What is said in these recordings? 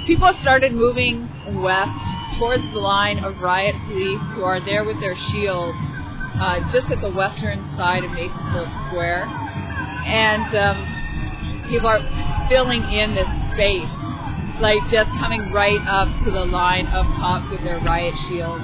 people have started moving west towards the line of riot police who are there with their shields just at the western side of Nathan Phillips Square. And people are filling in this space, like just coming right up to the line of cops with their riot shields.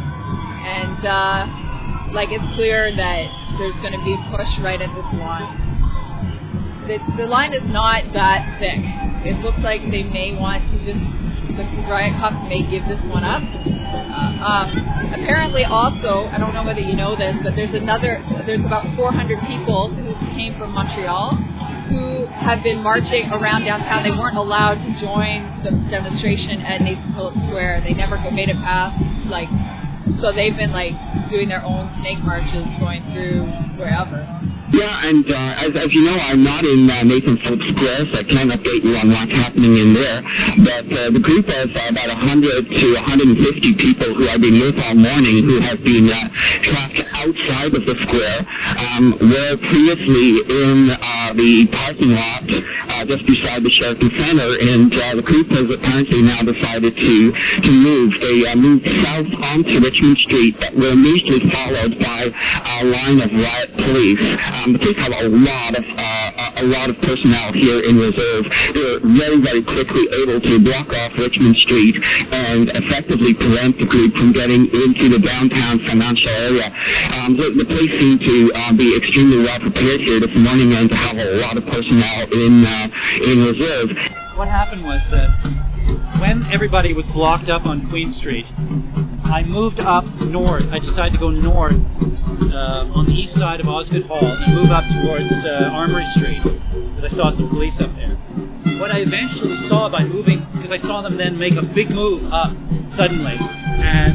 And like it's clear that there's going to be a push right at this line. The line is not that thick. It looks like they may want to the riot cops may give this one up. Apparently also, I don't know whether you know this, but there's about 400 people who came from Montreal who have been marching around downtown. They weren't allowed to join the demonstration at Nathan Phillips Square. They never made it past, so they've been doing their own snake marches going through wherever. Yeah, and as you know, I'm not in Nathan Phillips Square, so I can't update you on what's happening in there. But the group of about 100 to 150 people who I've been with all morning who have been trapped outside of the square were previously in the parking lot just beside the Sheraton Center, and the group has apparently now decided to move. They moved south onto Richmond Street, but were immediately followed by a line of riot police. The police have a lot of personnel here in reserve. They were very, very quickly able to block off Richmond Street and effectively prevent the group from getting into the downtown financial area. The police seem to be extremely well prepared here this morning and to have a lot of personnel in reserve. What happened was that when everybody was blocked up on Queen Street, I moved up north. I decided to go north on the east side of Osgoode Hall and move up towards Armory Street, because I saw some police up there. What I eventually saw by moving, because I saw them then make a big move up suddenly, and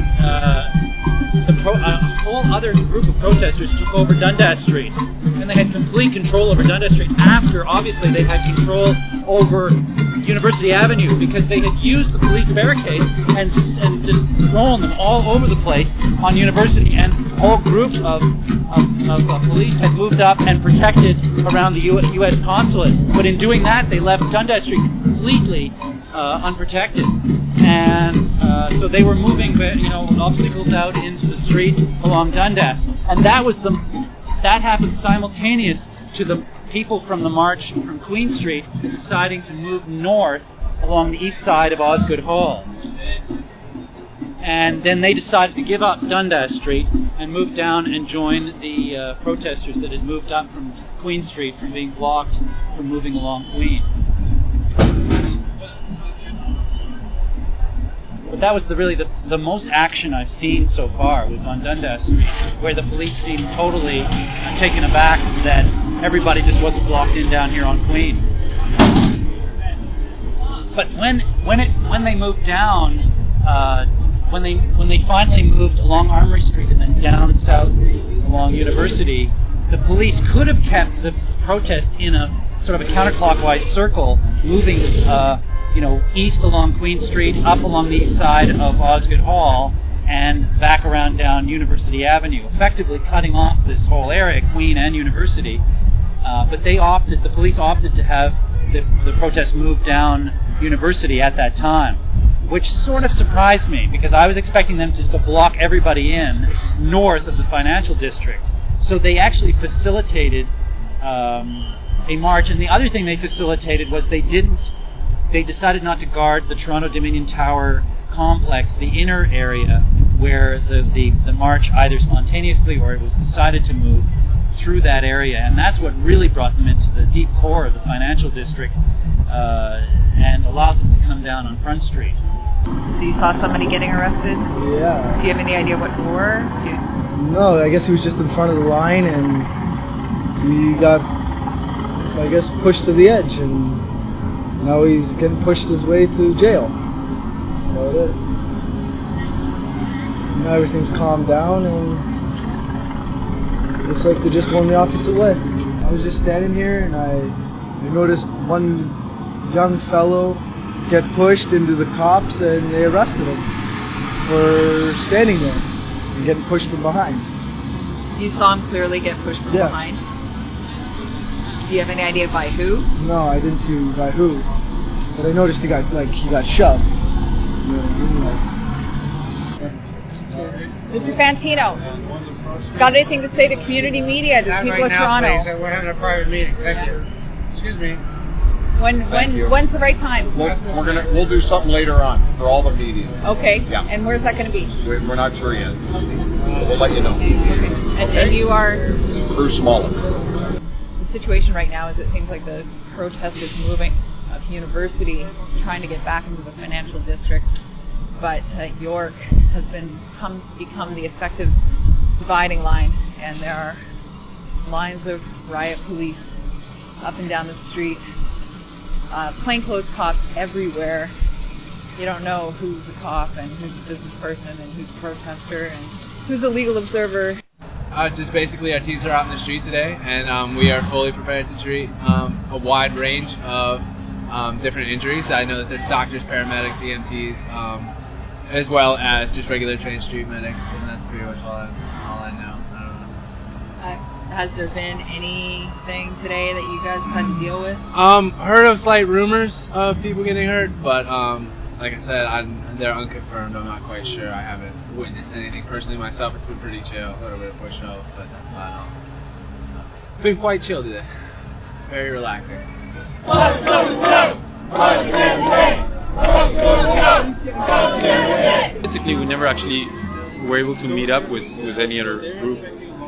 a whole other group of protesters took over Dundas Street, and they had complete control over Dundas Street after, obviously, they had control over University Avenue, because they had used the police barricades and just thrown them all over the place on University, and whole groups of police had moved up and protected around the U.S. consulate. But in doing that, they left Dundas Street completely unprotected, and so they were moving, obstacles out into the street along Dundas, and that happened simultaneous to the people from the march from Queen Street deciding to move north along the east side of Osgoode Hall. And then they decided to give up Dundas Street and move down and join the protesters that had moved up from Queen Street from being blocked from moving along Queen. But that was really the most action I've seen so far was on Dundas Street, where the police seemed totally taken aback that everybody just wasn't blocked in down here on Queen. But when they moved down, when they finally moved along Armory Street and then down south along University, the police could have kept the protest in a sort of a counterclockwise circle, moving east along Queen Street, up along the east side of Osgoode Hall, and back around down University Avenue, effectively cutting off this whole area, Queen and University. But the police opted to have the protest move down University at that time, which sort of surprised me, because I was expecting them just to block everybody in north of the financial district. So they actually facilitated a march, and the other thing they facilitated was they decided not to guard the Toronto Dominion Tower complex, the inner area where the march either spontaneously or it was decided to move through that area, and that's what really brought them into the deep core of the financial district and allowed them to come down on Front Street. So you saw somebody getting arrested? Yeah. Do you have any idea what for? No, I guess he was just in front of the line and he got, pushed to the edge, and now he's getting pushed his way to jail. That's about it. Now everything's calmed down and looks like they're just going the opposite way. I was just standing here and I noticed one young fellow get pushed into the cops, and they arrested him for standing there and getting pushed from behind. You saw him clearly get pushed from behind? Do you have any idea by who? No, I didn't see by who. But I noticed he got shoved. Mr. Fantino, got anything to say to community media, to people of Toronto? Please. We're having a private meeting. Thank you. Excuse me. When's the right time? We'll do something later on for all the media. Okay. Yeah. And where's that going to be? We're not sure yet. But we'll let you know. Okay. And you are? Bruce Smollett. The situation right now is it seems like the protest is moving of University, trying to get back into the financial district, but York has become the effective dividing line, and there are lines of riot police up and down the street. Plainclothes cops everywhere. You don't know who's a cop and who's a business person and who's a protester and who's a legal observer. Just basically our teams are out in the street today, and we are fully prepared to treat a wide range of different injuries. I know that there's doctors, paramedics, EMTs, as well as just regular trained street medics, and that's pretty much all I know. I don't know. Has there been anything today that you guys had to deal with? Heard of slight rumors of people getting hurt, but like I said, they're unconfirmed. I'm not quite sure. I haven't witnessed anything personally myself. It's been pretty chill, a little bit of push off, but that's about all. It's been quite chill today. Very relaxing. Basically, we never actually were able to meet up with any other group.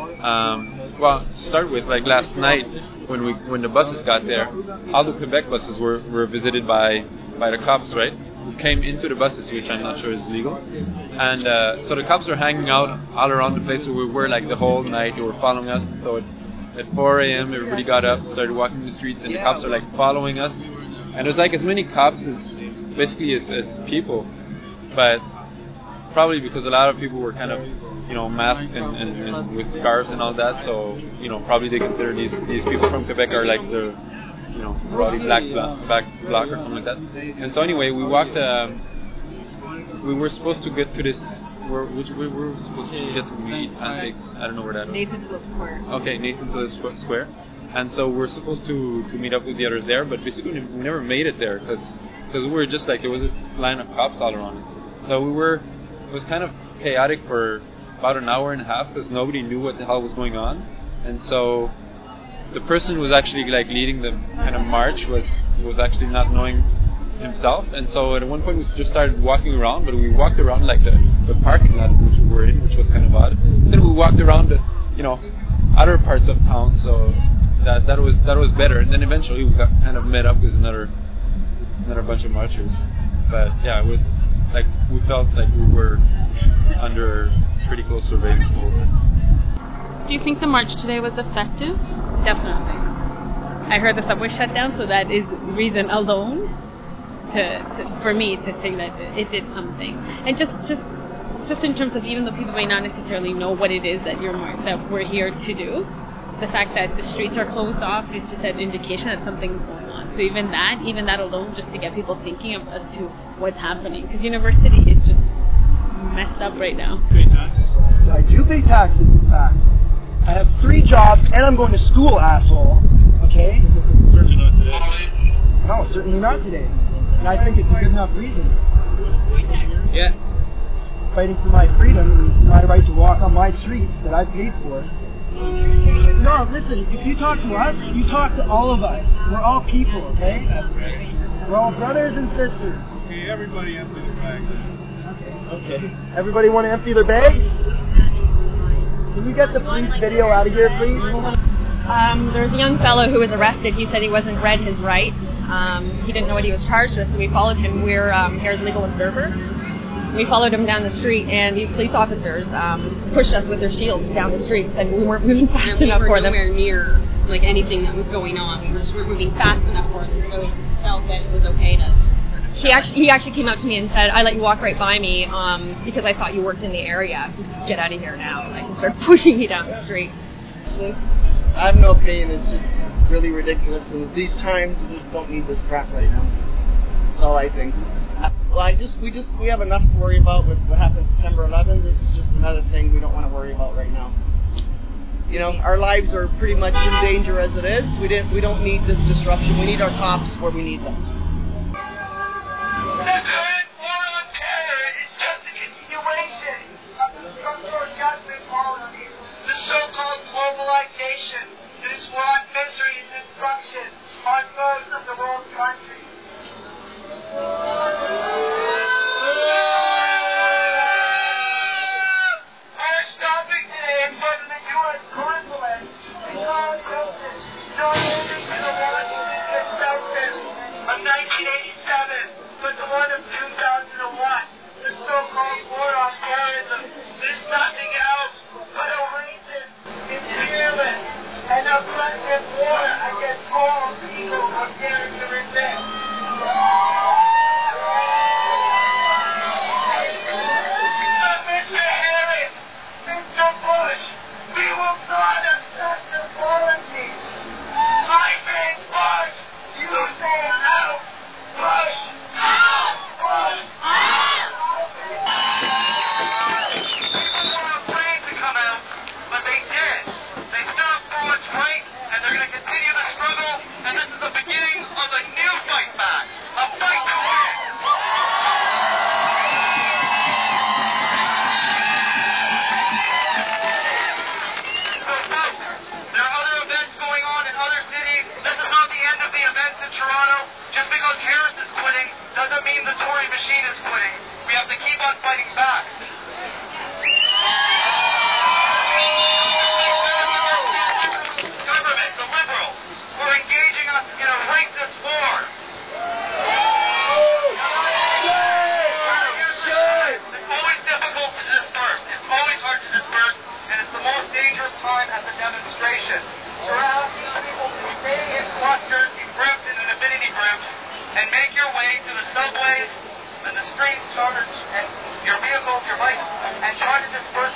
Well, to start with, like last night when the buses got there, all the Quebec buses were visited by the cops, right? Who came into the buses, which I'm not sure is legal. And so the cops were hanging out all around the place where we were like the whole night. They were following us. So at 4 a.m. everybody got up, started walking the streets, and the cops are like following us. And there's like as many cops as people, but probably because a lot of people were kind of, masked and with scarves and all that, so, probably they consider these people from Quebec are like the, rowdy black bloc or something like that. And so anyway, we walked, we were supposed to get to this, we were supposed to get to eat pancakes, I don't know where that is. Nathanville Square. Okay, Nathanville Square. And so we're supposed to meet up with the others there, but basically we never made it there, because we were just like, there was this line of cops all around us. So it was kind of chaotic for about an hour and a half, because nobody knew what the hell was going on. And so the person who was actually like leading the kind of march was actually not knowing himself. And so at one point we just started walking around, but we walked around like the parking lot which we were in, which was kind of odd. Then we walked around the, other parts of town, so that was better. And then eventually we got kind of met up with another bunch of marchers. But yeah, it was like we felt like we were under pretty close surveillance the whole time. Do you think the march today was effective? Definitely. I heard the subway shut down, so that is reason alone for me to think that it did something. And just in terms of, even though people may not necessarily know what it is that we're here to do, the fact that the streets are closed off is just an indication that something's going on. So even that alone, just to get people thinking as to what's happening, because university is just messed up right now. Pay taxes? I do pay taxes, in fact. I have 3 jobs, and I'm going to school, asshole. Okay? Certainly not today. No, certainly not today. And I think it's a good enough reason. Yeah. Fighting for my freedom and my right to walk on my streets that I paid for. No, listen, if you talk to us, you talk to all of us. We're all people, okay? That's right. We're all brothers and sisters. Okay, everybody empty the bag. Okay. Everybody want to empty their bags? Can you get the police video out of here, please? There was a young fellow who was arrested. He said he wasn't read his rights. He didn't know what he was charged with, so we followed him. We're here as legal observers. We followed him down the street, and these police officers pushed us with their shields down the street, and we weren't moving fast enough for them. We were nowhere near anything that was going on. We weren't moving fast enough for them, so we felt that it was okay to. He actually came up to me and said, "I let you walk right by me because I thought you worked in the area. Get out of here now!" And I can start pushing me down the street. I have no opinion. It's just really ridiculous. And these times, we just don't need this crap right now. That's all I think. Well, we have enough to worry about with what happened September 11th. This is just another thing we don't want to worry about right now. Our lives are pretty much in danger as it is. We don't need this disruption. We need our cops where we need them. machine is quitting, we have to keep on fighting back. Government, the Liberals, we're engaging us in a racist war. It's always difficult to disperse. It's always hard to disperse, and it's the most dangerous time at the demonstration. So we're asking people to stay in clusters, in groups, and in affinity groups, and make your way to the subways and the streets, and your vehicles, your bikes, and try to disperse